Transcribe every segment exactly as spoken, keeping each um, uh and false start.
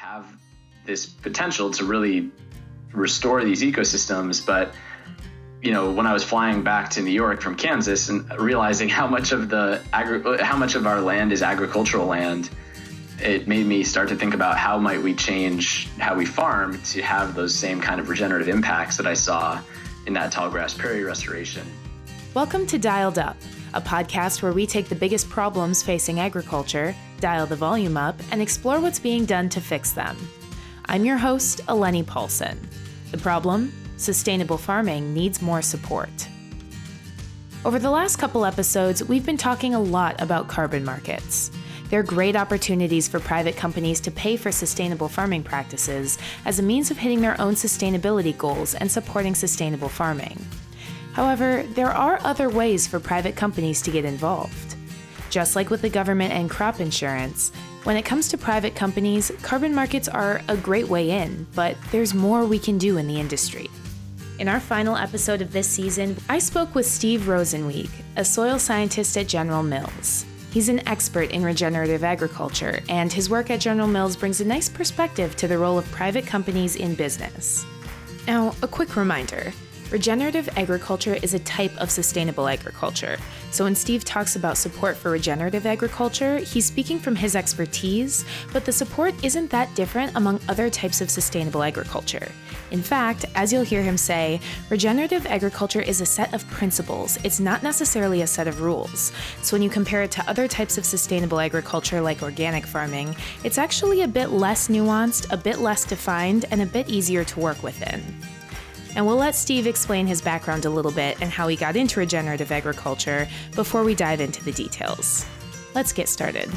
have this potential to really restore these ecosystems. But, you know, when I was flying back to New York from Kansas and realizing how much of the agri- how much of our land is agricultural land, it made me start to think about how might we change how we farm to have those same kind of regenerative impacts that I saw in that tallgrass prairie restoration. Welcome to Dialed Up, a podcast where we take the biggest problems facing agriculture, dial the volume up, and explore what's being done to fix them. I'm your host, Eleni Paulson. The problem? Sustainable farming needs more support. Over the last couple episodes, we've been talking a lot about carbon markets. They're great opportunities for private companies to pay for sustainable farming practices as a means of hitting their own sustainability goals and supporting sustainable farming. However, there are other ways for private companies to get involved. Just like with the government and crop insurance, when it comes to private companies, carbon markets are a great way in, but there's more we can do in the industry. In our final episode of this season, I spoke with Steve Rosenweig, a soil scientist at General Mills. He's an expert in regenerative agriculture, and his work at General Mills brings a nice perspective to the role of private companies in business. Now, a quick reminder. Regenerative agriculture is a type of sustainable agriculture. So when Steve talks about support for regenerative agriculture, he's speaking from his expertise, but the support isn't that different among other types of sustainable agriculture. In fact, as you'll hear him say, regenerative agriculture is a set of principles. It's not necessarily a set of rules. So when you compare it to other types of sustainable agriculture like organic farming, it's actually a bit less nuanced, a bit less defined, and a bit easier to work within. And we'll let Steve explain his background a little bit and how he got into regenerative agriculture before we dive into the details. Let's get started.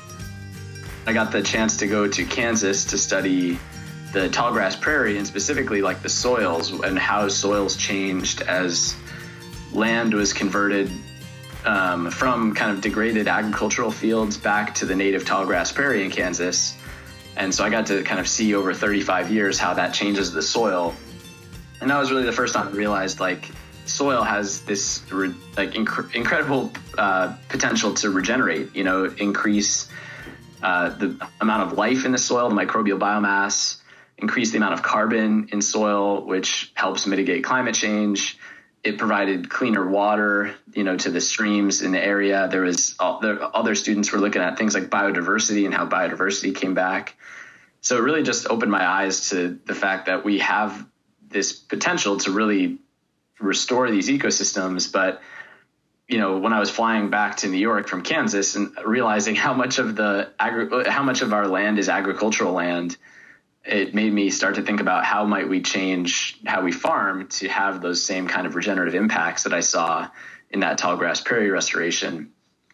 I got the chance to go to Kansas to study the tallgrass prairie and specifically like the soils and how soils changed as land was converted um, from kind of degraded agricultural fields back to the native tallgrass prairie in Kansas. And so I got to kind of see over thirty-five years how that changes the soil. And that was really the first time I realized like soil has this re- like inc- incredible uh, potential to regenerate, you know, increase uh, the amount of life in the soil, the microbial biomass, increase the amount of carbon in soil, which helps mitigate climate change. It provided cleaner water, you know, to the streams in the area. There was all, the other students were looking at things like biodiversity and how biodiversity came back. So it really just opened my eyes to the fact that we have this potential to really restore these ecosystems. But, you know, when I was flying back to New York from Kansas and realizing how much of the agri- how much of our land is agricultural land, it made me start to think about how might we change how we farm to have those same kind of regenerative impacts that I saw in that tallgrass prairie restoration.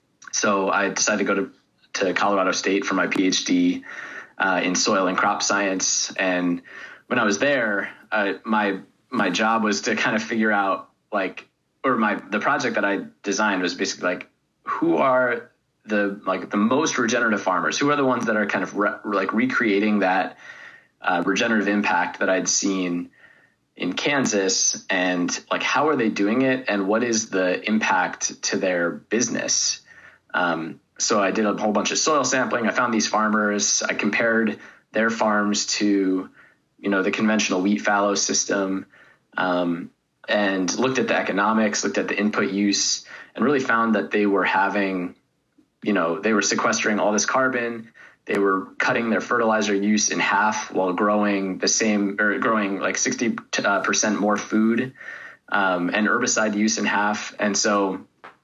So I decided to go to, to Colorado State for my PhD uh, in soil and crop science. And when I was there, uh, my my job was to kind of figure out like, or my the project that I designed was basically like, who are the like the most regenerative farmers? Who are the ones that are kind of re- like recreating that uh, regenerative impact that I'd seen in Kansas, and like how are they doing it, and what is the impact to their business? Um, so I did a whole bunch of soil sampling. I found these farmers. I compared their farms to you know, the conventional wheat fallow system, um, and looked at the economics, looked at the input use, and really found that they were having, you know, they were sequestering all this carbon. They were cutting their fertilizer use in half while growing the same, or growing like sixty percent more food, um, and herbicide use in half. And so,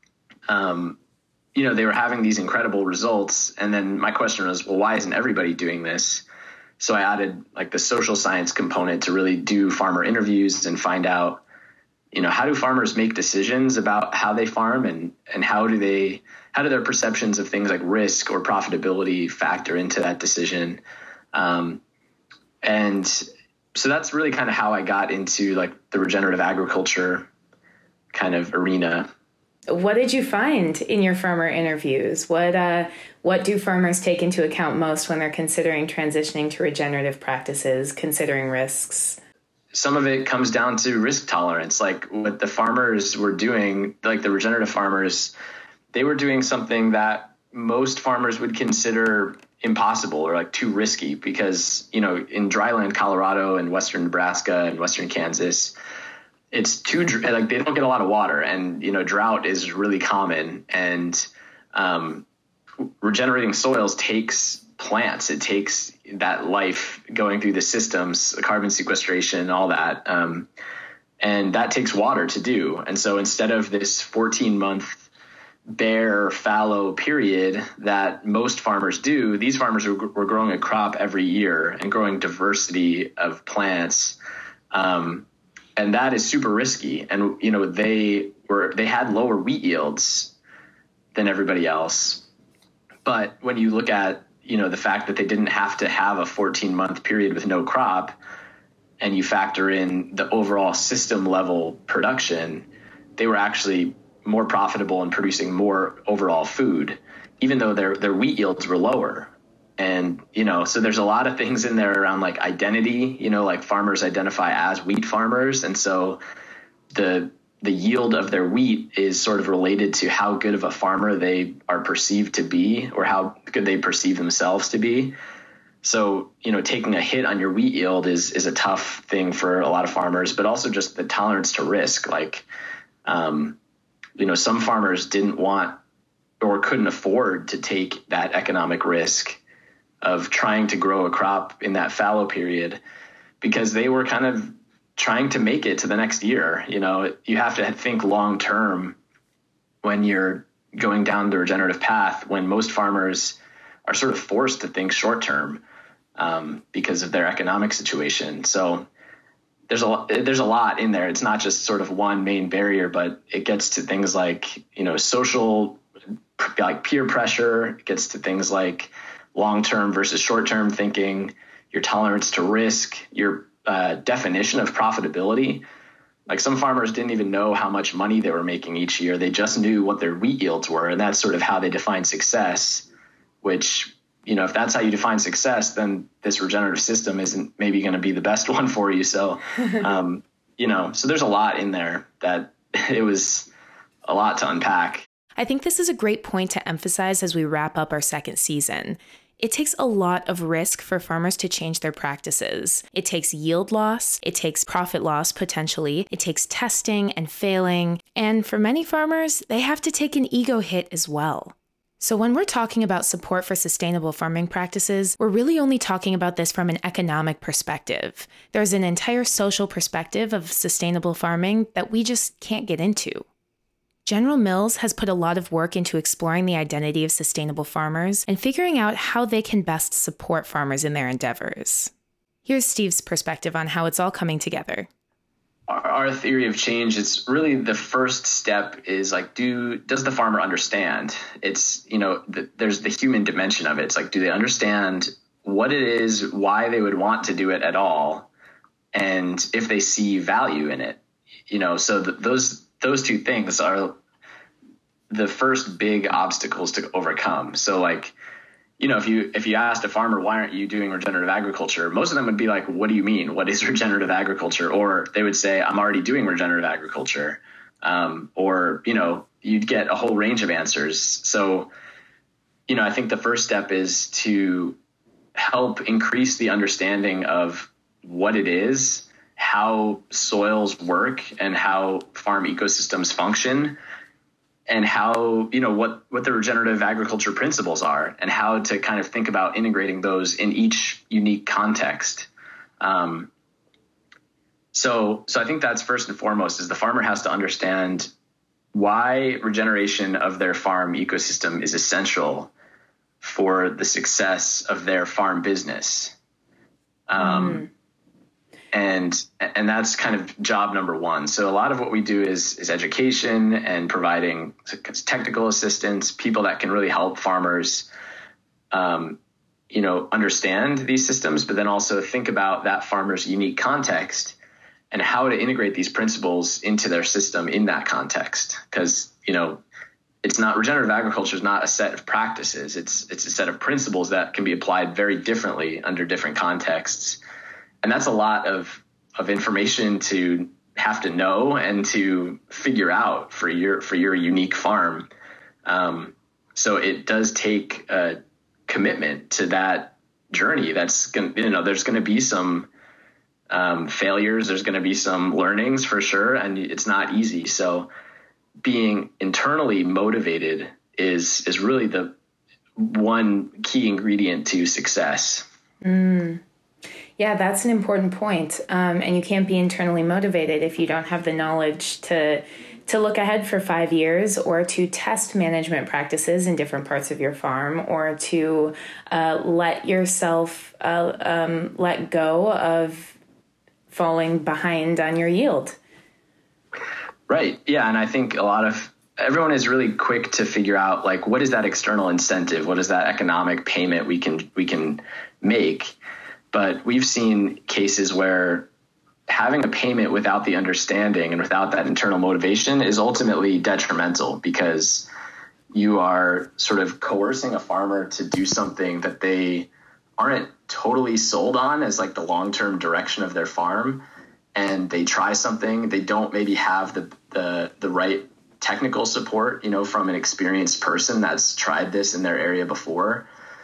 um, you know, they were having these incredible results. And then my question was, well, why isn't everybody doing this? So I added like the social science component to really do farmer interviews and find out, you know, how do farmers make decisions about how they farm, and, and how do they, how do their perceptions of things like risk or profitability factor into that decision? Um, and so that's really kind of how I got into like the regenerative agriculture kind of arena. What did you find in your farmer interviews? What uh, what do farmers take into account most when they're considering transitioning to regenerative practices, considering risks? Some of it comes down to risk tolerance. Like what the farmers were doing, like the regenerative farmers, they were doing something that most farmers would consider impossible or like too risky because, you know, in dryland Colorado and western Nebraska and western Kansas, it's too like they don't get a lot of water, and you know drought is really common, and um, regenerating soils takes plants. It takes that life going through the systems, the carbon sequestration, all that, um, and that takes water to do. And so instead of this fourteen month bare fallow period that most farmers do, these farmers were, were growing a crop every year and growing diversity of plants. Um, And that is super risky. And, you know, they were, they had lower wheat yields than everybody else. But when you look at, you know, the fact that they didn't have to have a fourteen month period with no crop, and you factor in the overall system level production, they were actually more profitable in producing more overall food, even though their, their wheat yields were lower. And, you know, so there's a lot of things in there around like identity, you know, like farmers identify as wheat farmers. And so the the yield of their wheat is sort of related to how good of a farmer they are perceived to be, or how good they perceive themselves to be. So, you know, taking a hit on your wheat yield is is a tough thing for a lot of farmers, but also just the tolerance to risk. Like, um, you know, some farmers didn't want or couldn't afford to take that economic risk of trying to grow a crop in that fallow period, because they were kind of trying to make it to the next year. You know, you have to think long term when you're going down the regenerative path, when most farmers are sort of forced to think short term um, because of their economic situation. So there's a there's a lot in there. It's not just sort of one main barrier, but it gets to things like, you know, social, like peer pressure. It gets to things like long-term versus short-term thinking, your tolerance to risk, your uh, definition of profitability. Like some farmers didn't even know how much money they were making each year. They just knew what their wheat yields were. And that's sort of how they define success, which, you know, if that's how you define success, then this regenerative system isn't maybe going to be the best one for you. So, um, you know, so there's a lot in there that it was a lot to unpack. I think this is a great point to emphasize as we wrap up our second season. It takes a lot of risk for farmers to change their practices. It takes yield loss, it takes profit loss potentially, it takes testing and failing, and for many farmers, they have to take an ego hit as well. So when we're talking about support for sustainable farming practices, we're really only talking about this from an economic perspective. There's an entire social perspective of sustainable farming that we just can't get into. General Mills has put a lot of work into exploring the identity of sustainable farmers and figuring out how they can best support farmers in their endeavors. Here's Steve's perspective on how it's all coming together. Our, our theory of change, it's really the first step is like, do does the farmer understand? It's, you know, the, there's the human dimension of it. It's like, do they understand what it is, why they would want to do it at all, and if they see value in it? You know, so the, those those two things are the first big obstacles to overcome. So like, you know, if you if you asked a farmer, why aren't you doing regenerative agriculture? Most of them would be like, what do you mean? What is regenerative agriculture? Or they would say, I'm already doing regenerative agriculture. Um, or, you know, you'd get a whole range of answers. So, you know, I think the first step is to help increase the understanding of what it is, how soils work, and how farm ecosystems function, and how, you know, what, what the regenerative agriculture principles are, and how to kind of think about integrating those in each unique context. Um, so, so I think that's first and foremost, is the farmer has to understand why regeneration of their farm ecosystem is essential for the success of their farm business. Um, mm. And and that's kind of job number one. So a lot of what we do is is education and providing technical assistance, people that can really help farmers, um, you know, understand these systems, but then also think about that farmer's unique context and how to integrate these principles into their system in that context. Because, you know, it's not regenerative agriculture is not a set of practices. It's it's a set of principles that can be applied very differently under different contexts. And that's a lot of, of information to have to know and to figure out for your for your unique farm. Um, so it does take a commitment to that journey. That's going to, you know, there's going to be some um, failures. There's going to be some learnings for sure. And it's not easy. So being internally motivated is, is really the one key ingredient to success. Mm. Yeah, that's an important point. Um, and you can't be internally motivated if you don't have the knowledge to to look ahead for five years or to test management practices in different parts of your farm, or to uh, let yourself uh, um, let go of falling behind on your yield. Right. Yeah. And I think a lot of everyone is really quick to figure out, like, what is that external incentive? What is that economic payment we can we can make? But we've seen cases where having a payment without the understanding and without that internal motivation is ultimately detrimental, because you are sort of coercing a farmer to do something that they aren't totally sold on as like the long-term direction of their farm. And they try something, they don't maybe have the, the, the right technical support, you know, from an experienced person that's tried this in their area before.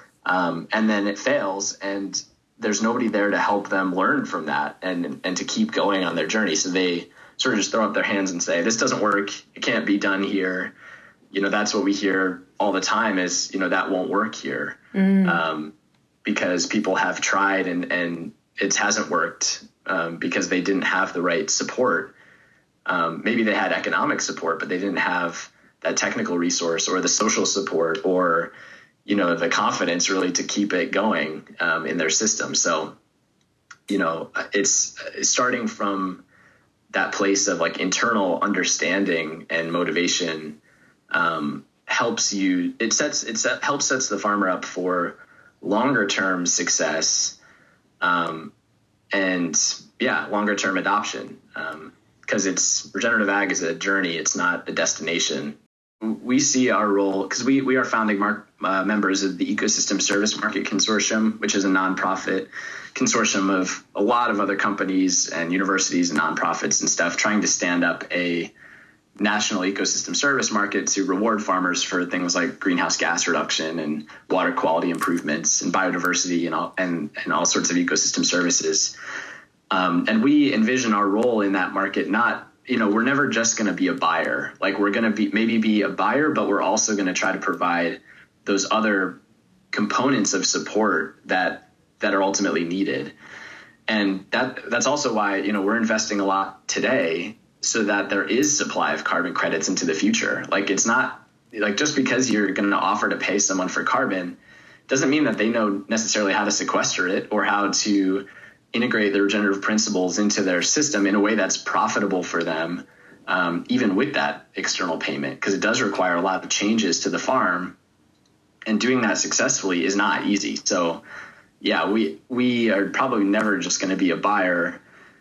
Um, and then it fails, and there's nobody there to help them learn from that and and to keep going on their journey. So they sort of just throw up their hands and say, this doesn't work. It can't be done here. You know, that's what we hear all the time is, you know, that won't work here. Mm. Um, because people have tried and, and it hasn't worked um, because they didn't have the right support. Um, maybe they had economic support, but they didn't have that technical resource or the social support or, you know, the confidence really to keep it going um, in their system. So, you know, it's, it's starting from that place of like internal understanding and motivation um, helps you, it sets, it set, helps sets the farmer up for longer term success um, and yeah, longer term adoption um, because it's regenerative ag is a journey. It's not a destination. We see our role because we, we are founding mark, uh, members of the Ecosystem Service Market Consortium, which is a nonprofit consortium of a lot of other companies and universities and nonprofits and stuff trying to stand up a national ecosystem service market to reward farmers for things like greenhouse gas reduction and water quality improvements and biodiversity and all, and, and all sorts of ecosystem services. Um, and we envision our role in that market not you know, we're never just going to be a buyer. Like we're going to be maybe be a buyer, but we're also going to try to provide those other components of support that that are ultimately needed. And that that's also why, you know, we're investing a lot today so that there is supply of carbon credits into the future. Like it's not like just because you're going to offer to pay someone for carbon doesn't mean that they know necessarily how to sequester it or how to integrate the regenerative principles into their system in a way that's profitable for them, um, even with that external payment, because it does require a lot of changes to the farm, and doing that successfully is not easy. So, yeah, we we are probably never just going to be a buyer,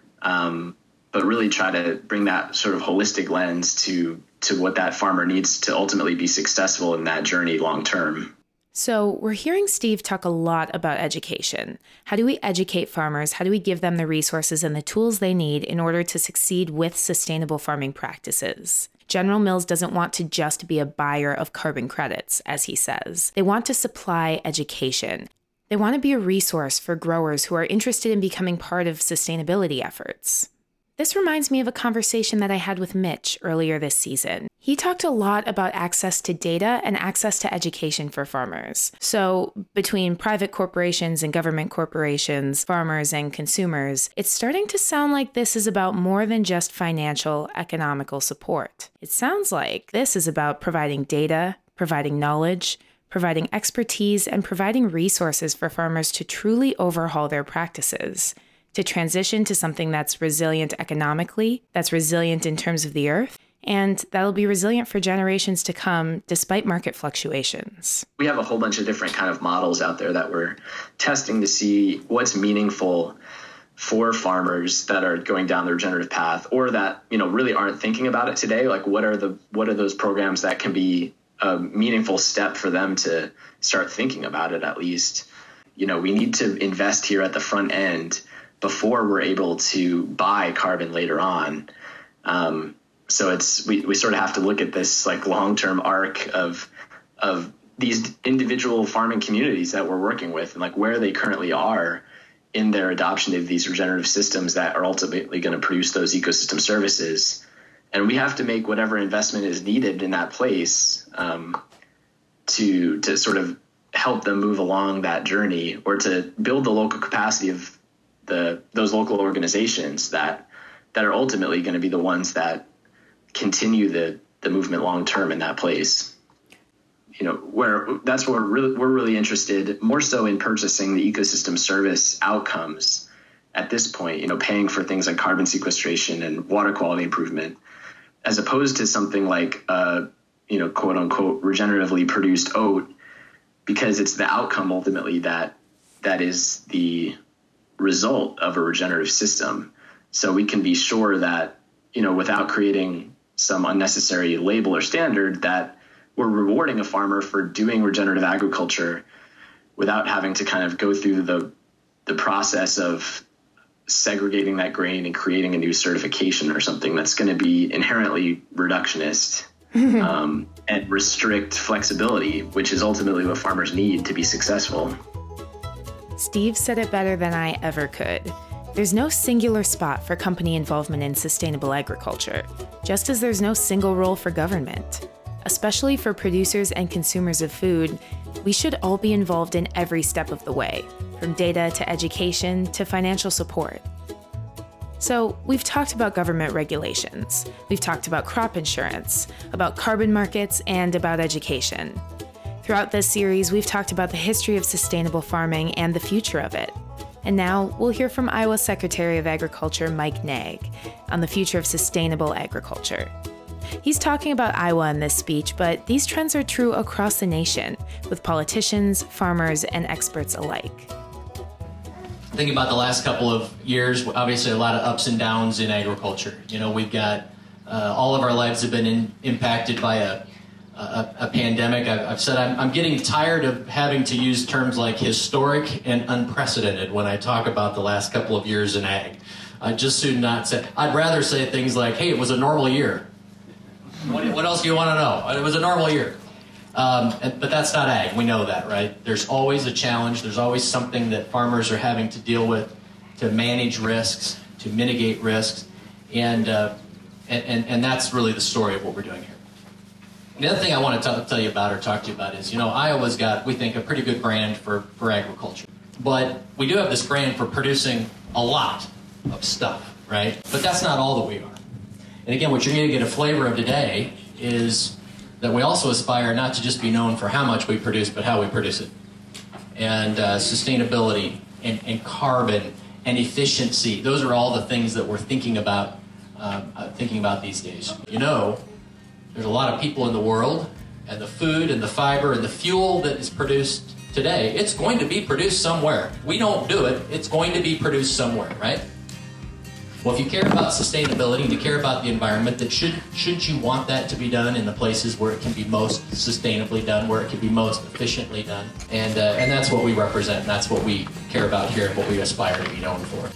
um, but really try to bring that sort of holistic lens to to what that farmer needs to ultimately be successful in that journey long term. So we're hearing Steve talk a lot about education. How do we educate farmers? How do we give them the resources and the tools they need in order to succeed with sustainable farming practices? General Mills doesn't want to just be a buyer of carbon credits, as he says. They want to supply education. They want to be a resource for growers who are interested in becoming part of sustainability efforts. This reminds me of a conversation that I had with Mitch earlier this season. He talked a lot about access to data and access to education for farmers. So between private corporations and government corporations, farmers and consumers, it's starting to sound like this is about more than just financial, economical support. It sounds like this is about providing data, providing knowledge, providing expertise, and providing resources for farmers to truly overhaul their practices, to transition to something that's resilient economically, that's resilient in terms of the earth, and that'll be resilient for generations to come despite market fluctuations. We have a whole bunch of different kind of models out there that we're testing to see what's meaningful for farmers that are going down the regenerative path or that, you know, really aren't thinking about it today. Like what are the what are those programs that can be a meaningful step for them to start thinking about it at least? You know, we need to invest here at the front end before we're able to buy carbon later on. Um, so it's we, we sort of have to look at this like long-term arc of of these individual farming communities that we're working with and like where they currently are in their adoption of these regenerative systems that are ultimately going to produce those ecosystem services. And we have to make whatever investment is needed in that place um, to to sort of help them move along that journey, or to build the local capacity of the those local organizations that that are ultimately going to be the ones that continue the the movement long term in that place. You know, where that's where we're really, we're really interested more so in purchasing the ecosystem service outcomes at this point, you know, paying for things like carbon sequestration and water quality improvement, as opposed to something like, uh, you know, quote unquote, regeneratively produced oat, because it's the outcome ultimately that that is the result of a regenerative system. So we can be sure that, you know, without creating some unnecessary label or standard, that we're rewarding a farmer for doing regenerative agriculture without having to kind of go through the the process of segregating that grain and creating a new certification or something that's going to be inherently reductionist um, and restrict flexibility, which is ultimately what farmers need to be successful. Steve said it better than I ever could. There's no singular spot for company involvement in sustainable agriculture, just as there's no single role for government. Especially for producers and consumers of food, we should all be involved in every step of the way, from data to education to financial support. So, we've talked about government regulations, we've talked about crop insurance, about carbon markets, and about education. Throughout this series, we've talked about the history of sustainable farming and the future of it. And now, we'll hear from Iowa Secretary of Agriculture Mike Naig on the future of sustainable agriculture. He's talking about Iowa in this speech, but these trends are true across the nation, with politicians, farmers, and experts alike. Thinking about the last couple of years, obviously a lot of ups and downs in agriculture. You know, we've got, uh, all of our lives have been in, impacted by a, a, a pandemic. I've, I've said I'm, I'm getting tired of having to use terms like historic and unprecedented when I talk about the last couple of years in ag. I just soon not say, I'd rather say things like, hey, it was a normal year. What, what else do you want to know? It was a normal year. Um, but that's not ag. We know that, right? There's always a challenge. There's always something that farmers are having to deal with to manage risks, to mitigate risks. And, uh, and, and, and that's really the story of what we're doing here. The other thing I want to t- tell you about or talk to you about is, you know, Iowa's got, we think, a pretty good brand for, for agriculture. But we do have this brand for producing a lot of stuff, right? But that's not all that we are. And again, what you're going to get a flavor of today is that we also aspire not to just be known for how much we produce, but how we produce it. And uh, sustainability and, and carbon and efficiency, those are all the things that we're thinking about, uh, thinking about these days. You know, there's a lot of people in the world, and the food and the fiber and the fuel that is produced today, it's going to be produced somewhere. We don't do it, it's going to be produced somewhere, right? Well, if you care about sustainability and you care about the environment, then should, shouldn't you want that to be done in the places where it can be most sustainably done, where it can be most efficiently done? And, uh, and that's what we represent, and that's what we care about here and what we aspire to be known for.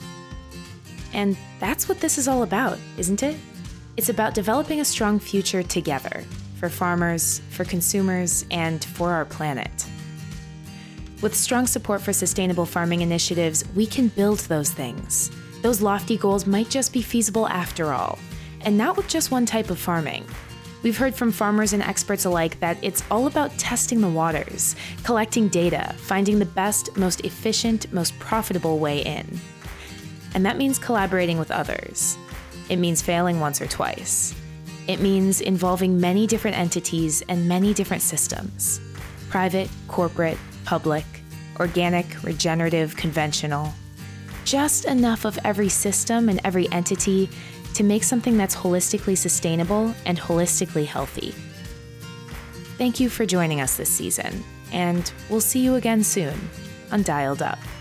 And that's what this is all about, isn't it? It's about developing a strong future together, for farmers, for consumers, and for our planet. With strong support for sustainable farming initiatives, we can build those things. Those lofty goals might just be feasible after all, and not with just one type of farming. We've heard from farmers and experts alike that it's all about testing the waters, collecting data, finding the best, most efficient, most profitable way in. And that means collaborating with others. It means failing once or twice. It means involving many different entities and many different systems: private, corporate, public, organic, regenerative, conventional. Just enough of every system and every entity to make something that's holistically sustainable and holistically healthy. Thank you for joining us this season, and we'll see you again soon on Dialed Up.